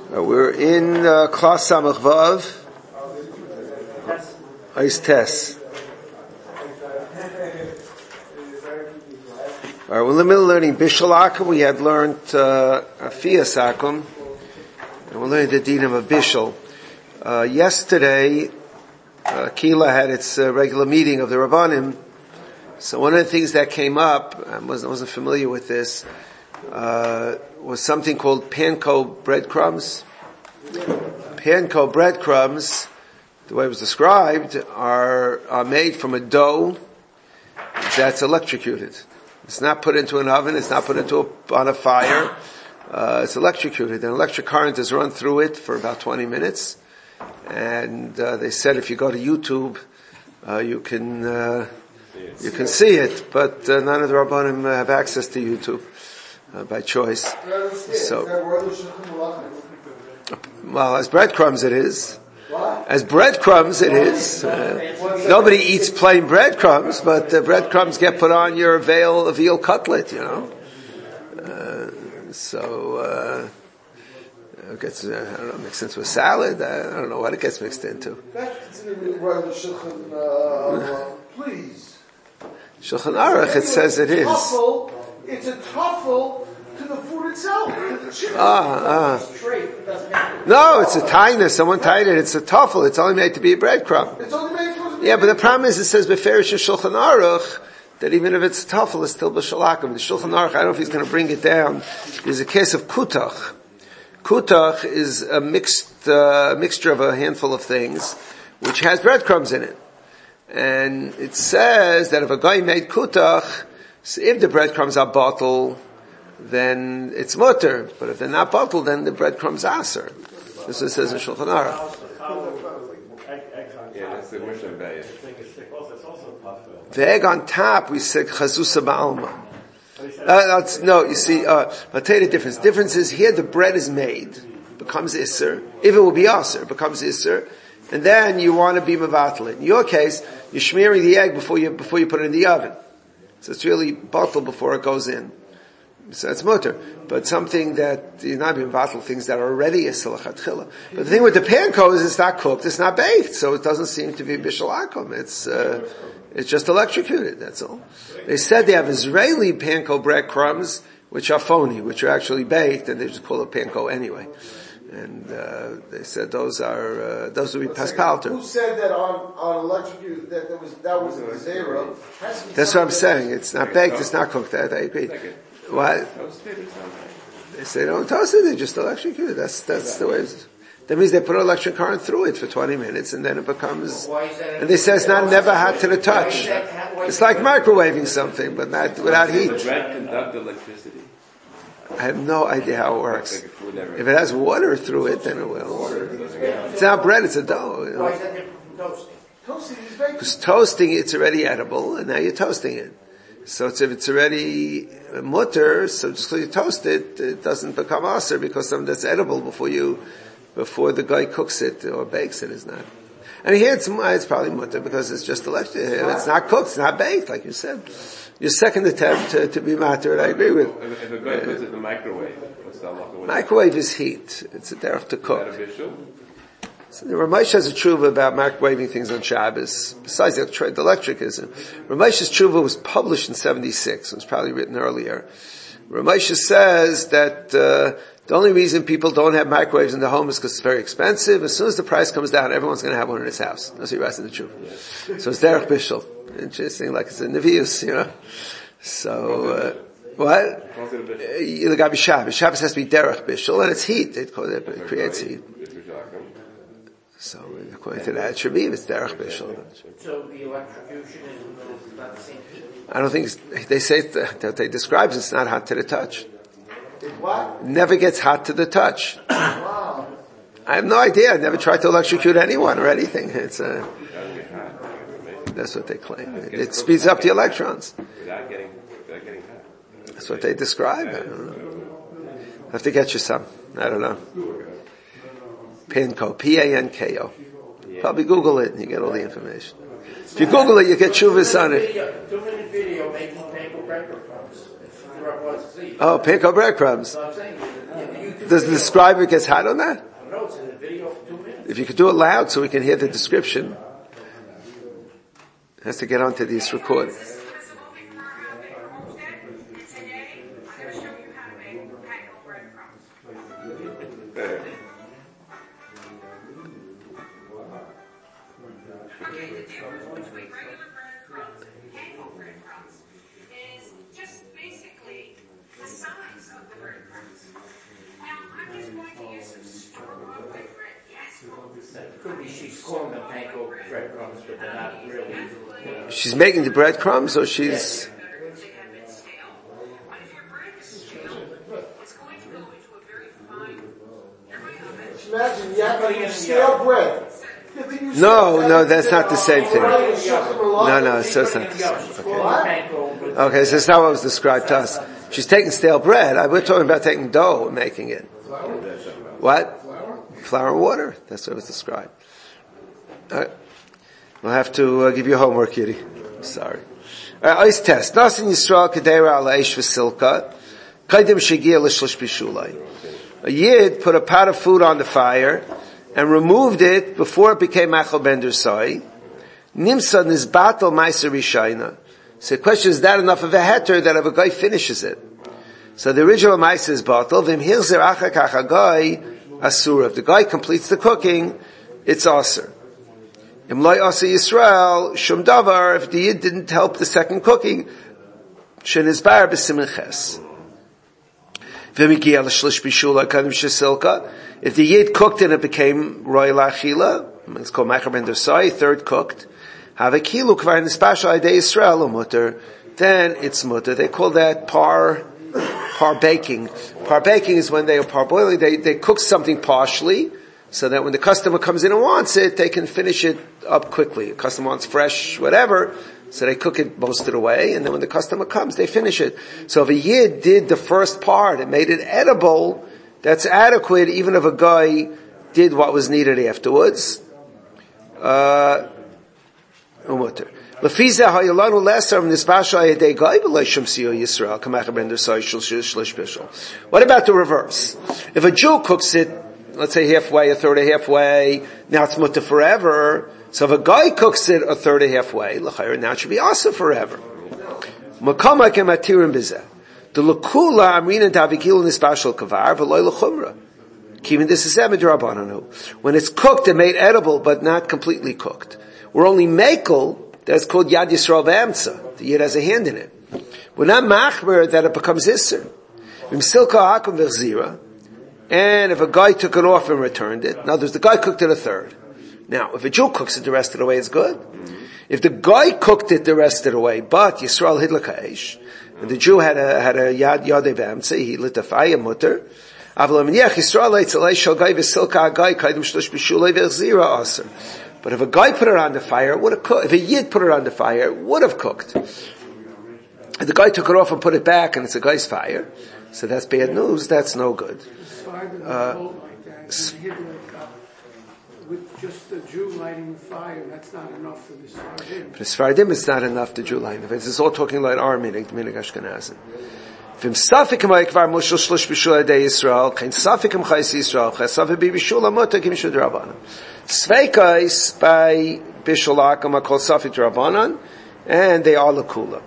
We're in Klas Samach Vav, Eis Tes. We're in the middle of learning Bishul Akum. We had learned Afiyas Akum, and we're learning the Din of a Bishul. Yesterday, Kila had its regular meeting of the Rabbanim. So one of the things that came up, I wasn't familiar with this, was something called panko breadcrumbs. Panko breadcrumbs, the way it was described, are made from a dough that's electrocuted. It's not put into an oven, it's not put on a fire, it's electrocuted. An electric current is run through it for about 20 minutes. And they said if you go to YouTube, you can see it, but none of the Rabbanim have access to YouTube by choice. So, well, as breadcrumbs it is. As breadcrumbs it is. Nobody eats plain breadcrumbs, but breadcrumbs get put on your veal cutlet, you know. It gets, I don't know, mixed into a salad. I don't know what it gets mixed into. Please. Shulchan Aruch, it says it is. It's a tuffle to the food itself. No, it's a taina. Someone tied it. It's a tuffle. It's only made to be a breadcrumb. It's only made to be. Yeah, but the problem is, it says beferish Shulchan Aruch that even if it's a tuffle, it's still b'shul akum. The Shulchan Aruch, I don't know if he's going to bring it down. There's a case of kutach. Kutach is a mixture of a handful of things, which has breadcrumbs in it. And it says that if a guy made kutach, so if the breadcrumbs are bottled, then it's mutter. But if they're not bottled, then the breadcrumbs are aser. This is what it says in Shulchan Aruch. Yeah, that's the Mishnah Bay. The egg on top, we said chazusa ba'alma. No, you see, I'll tell you the difference. The difference is here the bread is made, becomes iser. If it will be aser, becomes iser. And then you want to be mevatel. In your case, you're smearing the egg before you put it in the oven. So it's really bottled before it goes in. So it's mutter. But something that you're not being mevatel, things that are already iser l'chatchila. But the thing with the panko is it's not cooked, it's not baked, so it doesn't seem to be bishul akum. It's just electrocuted, that's all. They said they have Israeli panko breadcrumbs, which are phony, which are actually baked, and they just call it panko anyway. And they said those would be paspalter. Who said that on electrocuted that was a zero? That's what I'm saying. It's not baked, it's not cooked. I agree. What? They say don't toast it, they just electrocute it. That's the way it's. That means they put an electric current through it for 20 minutes and then it becomes, and they say it's never hot to the touch. It's like microwaving something, but not without heat. Does the bread conduct electricity? I have no idea how it works. If it has water through it, then it will. It's not bread, it's a dough. You know? Why is that different from toasting? Toasting is baked. Because toasting, it's already edible, and now you're toasting it. So if it's already mutter, so just because you toast it, it doesn't become aser because something that's edible before the guy cooks it or bakes it is not. I mean, here it's probably mutter because it's just electric. It's not cooked, it's not baked, like you said. Your second attempt to be matter, I agree with. If a guy puts it in the microwave, what's the halacha? Microwave is heat. It's a derech to cook. Is that a bishul? So the Ramesh has a tshuva about microwaving things on Shabbos. Besides the electricism, Ramesh's tshuva was published in 76. It was probably written earlier. Ramesh says that the only reason people don't have microwaves in their home is because it's very expensive. As soon as the price comes down, everyone's going to have one in his house. That's what he writes in the tshuva. So it's derech bishul. Interesting, like it's in Nevi'us, you know. So, what? The Gabi Shabbos. Shabbos has to be derech bishul, and it's heat. It creates heat. So, according to that, it should be if it's derech bishul. So the electrocution is not the same heat? I don't think they say that they describe it's not hot to the touch. What? Never gets hot to the touch. Wow. I have no idea. I never tried to electrocute anyone or anything. That's what they claim. It speeds up the electrons. Without getting hot. That's what they describe. I don't know. I have to get you some. I don't know. Panko. P-A-N-K-O. Probably Google it and you get all the information. If you Google it, you get shuvas on it. 2-minute video making panko breadcrumbs. Oh, panko breadcrumbs. So I'm saying, does the scribe get hot on that? No, it's in the video for 2 minutes. If you could do it loud so we can hear the description. It has to get onto this record. It could be she's calling them panko breadcrumbs, but they're not really, She's making the breadcrumbs, or she's... Imagine you have to use stale bread. No, that's not the same thing. No, so it's not the same. panko, but Okay, so that's not what was described to us. She's taking stale bread. We're talking about taking dough and making it. What? Flour and water. That's what was described. We'll have to give you homework, Kitty. Sorry. Ice test. Nasin Yisrael Kedera ala Eish V'Silka Kaidim Shegia L'Shlish B'Shulai. A Yid put a pot of food on the fire and removed it before it became Machal Ben Dersai. Nimsa Nizbatal Meiser Rishayna. So the question is that enough of a heter that if a guy finishes it? So the original Meiser is batal. V'im Hilzer Achakach HaGai Asura. If the guy completes the cooking, it's Asur. Imlai Asa Yisrael, Shum Davar, if the Yid didn't help the second cooking, Shenizbar B'Simen Ches. V'migia L'Shlish B'Shula Kadim Shesilka. If the Yid cooked and it became Roy Lachila, it's called Machar Ben Dersai, third cooked, Have a Kilu Kvar Nispasha Idei Yisrael Mutter, then it's Mutter. They call that par baking. Par baking is when they are parboiling, they cook something partially, so that when the customer comes in and wants it, they can finish it up quickly. The customer wants fresh, whatever, so they cook it most of the way, and then when the customer comes, they finish it. So if a Yid did the first part and made it edible, that's adequate, even if a guy did what was needed afterwards. Lefiza hayalanu lesser nispasha yedei guy b'leishum siyo Yisrael kamacha ben dersai shlish bishul. What about the reverse? If a Jew cooks it, let's say halfway, a third of halfway, now it's mutter forever. So if a guy cooks it a third of halfway, l'chayr, now it should be also forever. Makama kematirim bizeh. The lekula amrina davikilu nispashal kavar v'loy l'chumra. Kivin this is emidrabananu. When it's cooked and made edible, but not completely cooked. We're only makel. That's called Yad Yisrael V'Amtza. The Yid has a hand in it. We're not machmer that it becomes Isser. V'msilka hakum v'chzira. And if a guy took it off and returned it, in other words, the guy cooked it a third. Now, if a Jew cooks it the rest of the way, it's good. If the guy cooked it the rest of the way, but Yisrael hidla ka'esh, and the Jew had a Yad V'Amtza, he lit a fire mutter, Avlam yech Yisrael eitzalei shal guy v'silka guy kaidim shlosh b'shulei v'chzira aser. But if a guy put it on the fire, it would have cooked. If a Yid put it on the fire, it would have cooked. If the guy took it off and put it back and it's a guy's fire, so that's bad news, that's no good. With just the Jew lighting the fire, that's not enough for the Sfardim. For the Sfardim, it's not enough, the Jew lighting the fire. It's all talking like our meaning, the meaning Ashkenazim. V'im safik am ha'ikvar mushel shlosh b'shul adei Yisrael, kain safik am chayis Yisrael, chayis safik b'bishul amota kim shud Rabbanan. Sveikais by bishul akam are called safik Rabbanan, and they are the kula.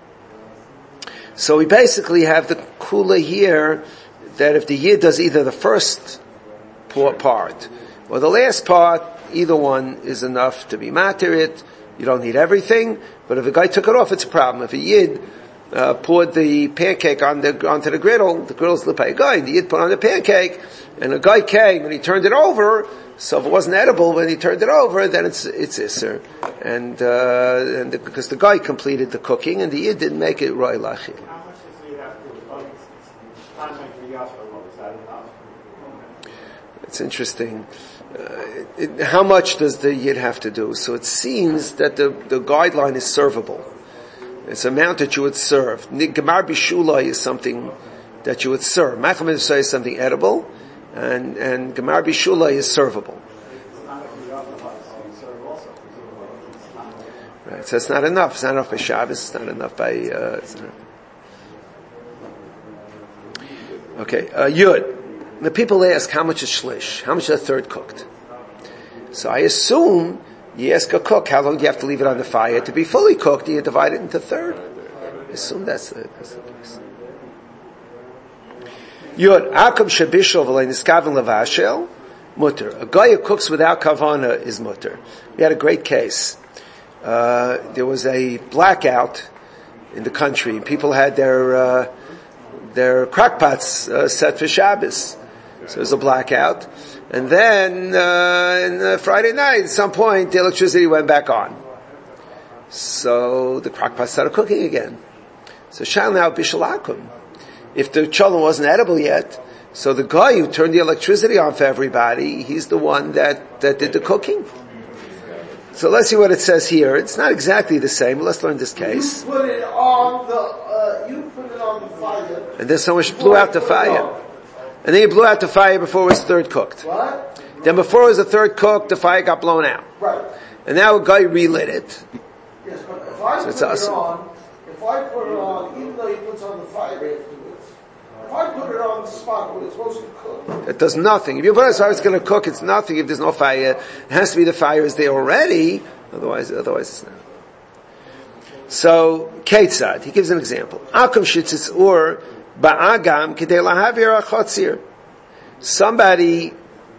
So we basically have the kula here, that if the Yid does either the first part, or the last part, either one is enough to be matir it. You don't need everything, but if a guy took it off, it's a problem. If a Yid poured the pancake onto the griddle's lit by a guy, and the Yid put on the pancake, and a guy came and he turned it over, so if it wasn't edible when he turned it over, then it's Isser. And because the guy completed the cooking, and the Yid didn't make it Roy Lachi. It's interesting. How much does the Yid have to do? So it seems that the guideline is servable. It's an amount that you would serve. Gemar Bishula is something that you would serve. Machal Ben Dersai is something edible, and Gemar Bishula is servable. Right, so it's not enough. It's not enough by Shabbos. It's not enough by. Okay, Yud. the people ask, how much is shlish? How much is a third cooked? So I assume you ask a cook, how long do you have to leave it on the fire to be fully cooked? You divide it into third. I assume that's the case. Yod, akum shabishol v'lei niskaven levashel, mutter. A guy who cooks without kavana is mutter. We had a great case. There was a blackout in the country. People had their crockpots set for Shabbos. So there's a blackout. And then, in Friday night, at some point, the electricity went back on. So the crockpot started cooking again. So shal now bishul akum. If the cholent wasn't edible yet, so the guy who turned the electricity on for everybody, he's the one that did the cooking. So let's see what it says here. It's not exactly the same. Let's learn this case. You put it on the fire. And then someone blew out the fire. And then you blew out the fire before it was third cooked. What? Then before it was the third cooked, the fire got blown out. Right. And now a guy relit it. Yes, but if I put it on, even though he puts on the fire afterwards, if I put it on the spot where it's supposed to cook, It does nothing. If you put it as far as it's going to cook, it's nothing if there's no fire. It has to be the fire is there already. Otherwise it's not. So, Ketzad, he gives an example. Akum shitzitz ur ba'agam k'dei lahavir achotzir. Somebody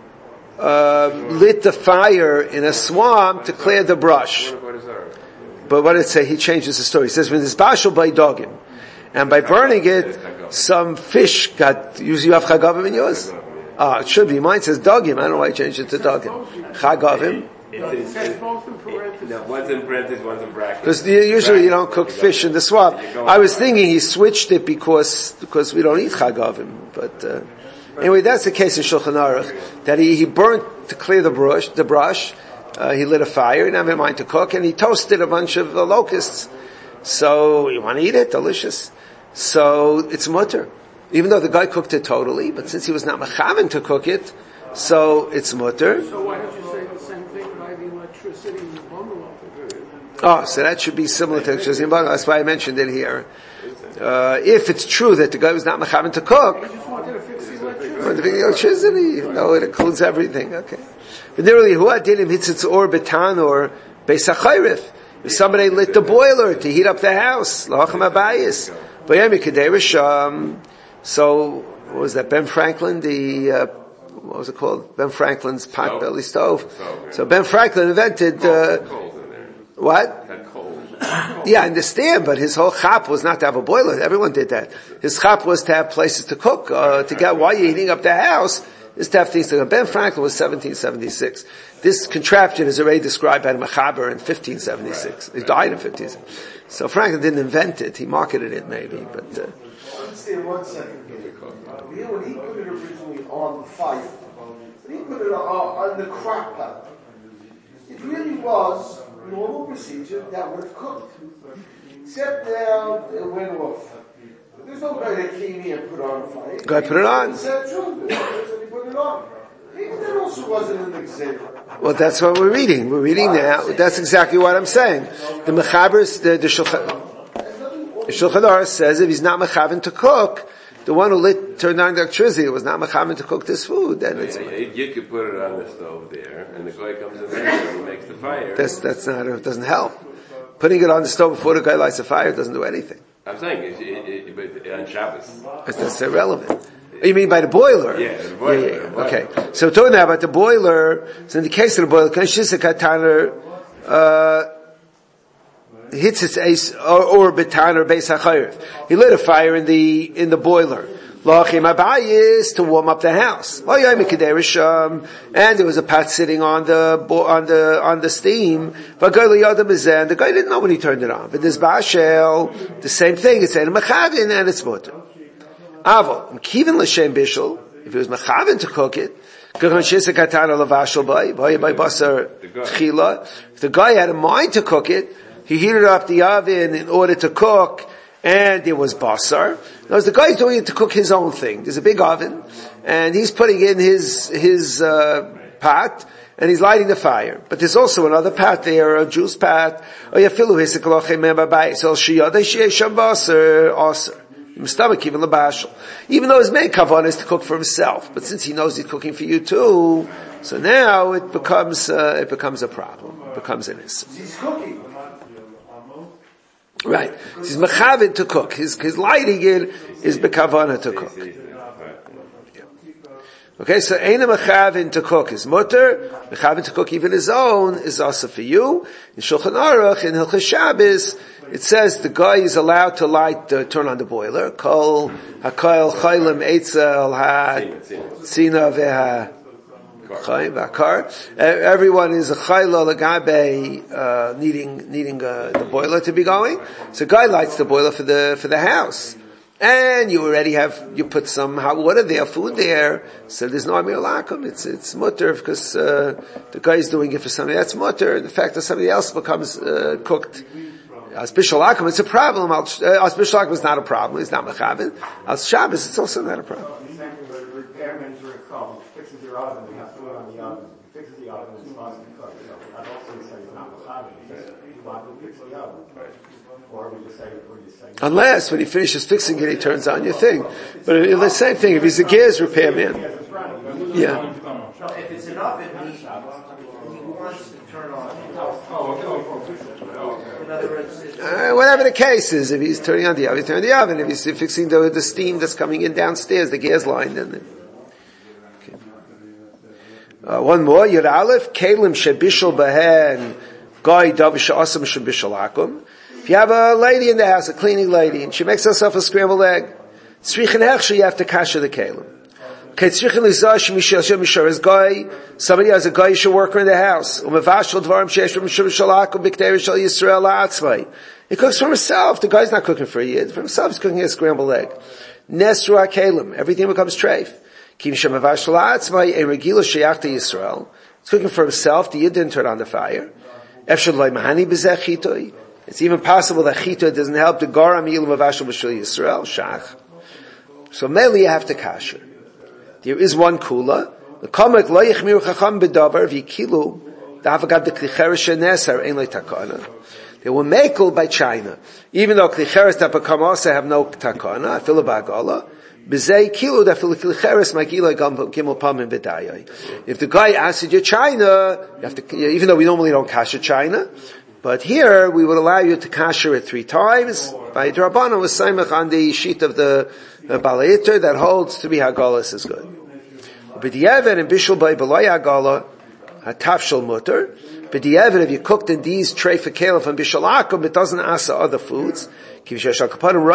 lit the fire in a swamp to clear the brush. But what did it say? He changes the story. He says, when this bashal by dogim, and by burning it, some fish got, you have chagavim in yours? It should be. Mine says dogim. I don't know why I changed it to dogim. Chagavim. That's both in parentheses. No, one's in parentheses, one's in brackets. Because usually you don't cook fish in the swamp. I was thinking he switched it because we don't eat chagavim. But, anyway, that's the case in Shulchan Aruch, that he burnt to clear the brush, he lit a fire, he didn't have in mind to cook, and he toasted a bunch of locusts. So, you want to eat it? Delicious. So, it's mutter. Even though the guy cooked it totally, but since he was not mechaven to cook it, so it's mutter. So why don't you say the same thing by the electricity in the bungalow? Oh, so that should be similar to electricity in bungalow. That's why I mentioned it here. If it's true that the guy was not mechaven to cook, I just wanted to fix the electricity. the electricity, no, it includes everything. Okay. But nearly who adinim hitzitz or betan or beisachayrif. If somebody lit the boiler to heat up the house, la'acham abayis. So, what was that? Ben Franklin, what was it called? Ben Franklin's potbelly stove. So Ben Franklin invented, what? Yeah, I understand, but his whole chap was not to have a boiler. Everyone did that. His chap was to have places to cook, to get, while you're heating up the house, is to have things to go. Ben Franklin was 1776. This contraption is already described by Mechaber in 1576. He died in 1576. So Franklin didn't invent it. He marketed it maybe, but, understand 1 second here. When he put it originally on the fire, when he put it on the crock pot, it really was normal procedure that would have cooked. Except now it went off. There's no guy that came here and put it on the fire. Guy put it on. He said true. He put it on. Even that also wasn't an example. well, that's what we're reading. We're reading now. That's exactly what I'm saying. The Mechaber, the Shulchan Aruch says if he's not mechaven to cook, the one who turned on the electricity was not mechaven to cook this food, then it's... You could put it on the stove there, and the guy comes in there and he makes the fire. That's not, it doesn't help. Putting it on the stove before the guy lights a fire doesn't do anything. I'm saying, but on Shabbos. That's irrelevant. You mean by the boiler? Yeah, the boiler. Yeah. Okay. So we're talking now about the boiler. So in the case of the boiler, hits its ace or betan or beis hachayif. He lit a fire in the boiler. Lachim abayis to warm up the house. And there was a pot sitting on the steam. And the guy didn't know when he turned it on. But this bashel, the same thing. It's in mechavin and it's mutter. Aval kivin l'shem bishul. If it was mechavin to cook it. If the guy had a mind to cook it, he heated up the oven in order to cook, and there was basar. Now, the guy's doing it to cook his own thing. There's a big oven, and he's putting in his pot, and he's lighting the fire. But there's also another pot there, a juice pot. Even though his main kavanah is to cook for himself, but since he knows he's cooking for you too, so now it becomes a problem. It becomes an issue. He's cooking. Right. He's mechavit to cook. His lighting is bekavana to cook. Okay, so Eina Mechavin to cook is mutter, Mechavin to cook even his own is also for you. In Shulchan Aruch, in Hilchos Shabbos, it says the guy is allowed to turn on the boiler. Kol hakoil chaylim eitzel ha-tzina veha-chayim v'akar. Everyone is a chayla lagabe, needing the boiler to be going. So guy lights the boiler for the house. And you already you put some hot water there, food there, so there's no amir lakum. It's mutter, because, the guy is doing it for somebody that's mutter. The fact that somebody else becomes, cooked, as bishul lakum, it's a problem. As bishul lakum is not a problem. It's not mechavin. As Shabbos, it's also not a problem. Repairmen during come, fixes your oven, we have food on the oven. Fixes the oven, it's fast to cook. I'd also say it's not mechavin. You want to fix the oven. Or we just say, unless when he finishes fixing it, he turns on your thing. But the same thing, if he's a gears repairman. Yeah. If it's an oven, he wants to turn on. In other words, whatever the case is, if he's turning on the oven, he's turning on the oven. If he's fixing the steam that's coming in downstairs, the gas line, then. Okay. One more, Yud Aleph, Kalim Shebishal Behen, Goy Davish Asam Shebishal Akum. If you have a lady in the house, a cleaning lady, and she makes herself a scrambled egg, tzrichin hechsher, you have to kasher the kelim. Okay, tzrichin lizash mishar is guy, somebody has a Goyish worker in the house. Umevashal dvarim shesh mishar shalakum b'ktei shal Yisrael la'atzmai. He cooks for himself. The guy's not cooking for a yid. For himself, he's cooking a scrambled egg. Nesru ha'kelim. Everything becomes treif. Kim shem mevashal la'atzmai, a regila sheyach to Yisrael. He's cooking for himself. The yid didn't turn on the fire. Efshel loy mahani b'zeh chitoi. It's even possible that chita doesn't help the garam yilu mavashal b'shul Yisrael shach. So mainly you have to kasher. There is one kula. The kamek lo yichmiru chacham b'davar v'yikilu da'avagad the klicheres shenesar ein lo takana. They were makel by China, even though klicheres that become also have no takana. Afilu ba'agala b'zei kilu that afilu klicheres magila gimel pamim b'dayai. If the guy asks you China, you have to, even though we normally don't kasher China. But here, we would allow you to kasher it 3 times. By Drabbana was Saimach on the sheet of the Balaiter that holds to be Hagalas is good. B'di'evet and Bishul by B'lai Hagala, Hatafshal Mutter. B'di'evet, if you cooked in these tray for Caliph and Bishul Akum, it doesn't asa other foods. Because Bishul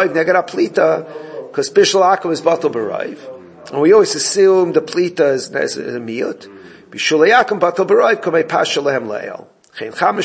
Akum is Batal B'Raiv. And we always assume the Plita is a miyut. Bishul Akum Batal B'Raiv, Kamei Pashal Lehem Le'el. So you have a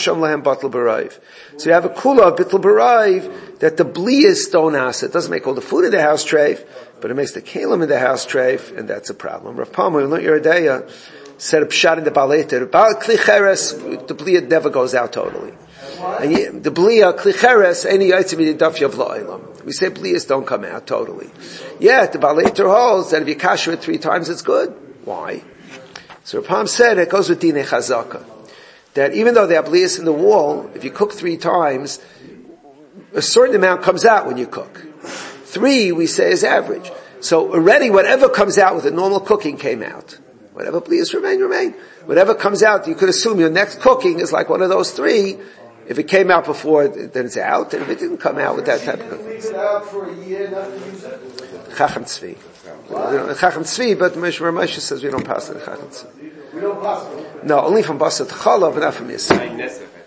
kula of bittul b'raiv that the blias don't ask. It doesn't make all the food in the house treif, but it makes the kalim in the house treif, and that's a problem. Rav Palmer, not your idea, said a pshat in the baleter. Klicheres, the blia never goes out totally. And the blia klicheres any item in the daf yav la'ilam. We say blias don't come out totally. Yet the baleter holds that if you kasher it 3 times, it's good. Why? So Rav Palmer said it goes with dinei chazaka. That even though they have blias in the wall, if you cook 3 times, a certain amount comes out when you cook. 3, we say, is average. So already whatever comes out with a normal cooking came out. Whatever blias remain. Whatever comes out, you could assume your next cooking is like one of those 3. If it came out before, then it's out. And if it didn't come out with that type of cooking. Leave it out for a year, not to use it. Chacham Tzvi. Chacham Tzvi, but Moshe says we don't pass the Chacham Tzvi. We don't pass it. No, only from Basar to Chalav, but not from Yisrael.